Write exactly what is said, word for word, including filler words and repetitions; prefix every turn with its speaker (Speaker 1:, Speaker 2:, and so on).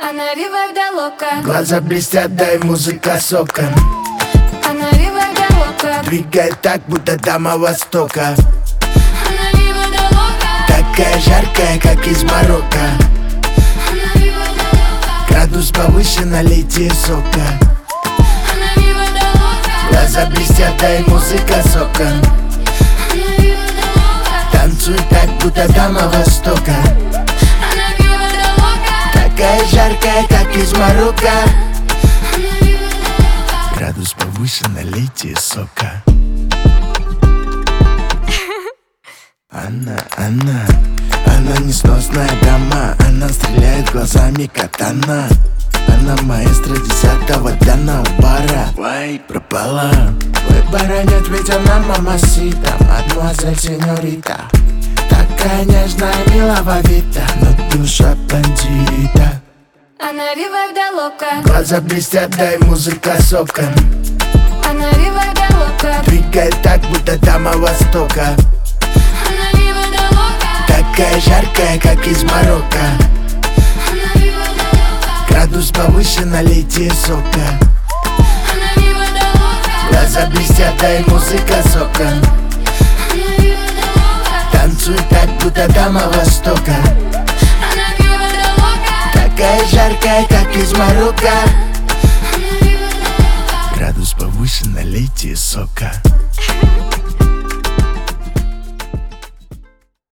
Speaker 1: Она вива лока.
Speaker 2: Глаза блестят, дай музыка сока.
Speaker 1: Она вива лока.
Speaker 2: Двигает так, будто дама Востока.
Speaker 1: Она вива лока.
Speaker 2: Такая жаркая, как из Марокко.
Speaker 1: Она вива лока.
Speaker 2: Градус повыше, налейте сока.
Speaker 1: Она вива лока.
Speaker 2: Глаза блестят, дай музыка сока.
Speaker 1: Она вива лока.
Speaker 2: Танцуй так, будто дама Востока.
Speaker 1: Она вива лока.
Speaker 2: Такая жаркая, как из Марокко.
Speaker 1: Она вива лока.
Speaker 2: Градус повыше, налейте сока. Она, она, она несносная дама. Она стреляет глазами катана. Она маэстро десятого дана у бара. Вай, пропала. Выбора нет, ведь она мамасита, мадемуазель сеньорита. Такая нежная, милого вида, но душа бандита.
Speaker 1: Она вива лока.
Speaker 2: Глаза блестят, дай музыка сока.
Speaker 1: Она вива лока.
Speaker 2: Двигает так, будто дама Востока.
Speaker 1: Она вива лока.
Speaker 2: Такая жаркая, как из Марокко.
Speaker 1: Она вива лока.
Speaker 2: Градус повыше, налейте сока.
Speaker 1: Она вива лока.
Speaker 2: Глаза блестят, дай музыка сока.
Speaker 1: Она вива лока.
Speaker 2: Танцуй так, будто дама Востока.
Speaker 1: Она вива лока.
Speaker 2: Такая жаркая, как из Марокко.
Speaker 1: Она вива лока.
Speaker 2: Градус повыше, налейте сока.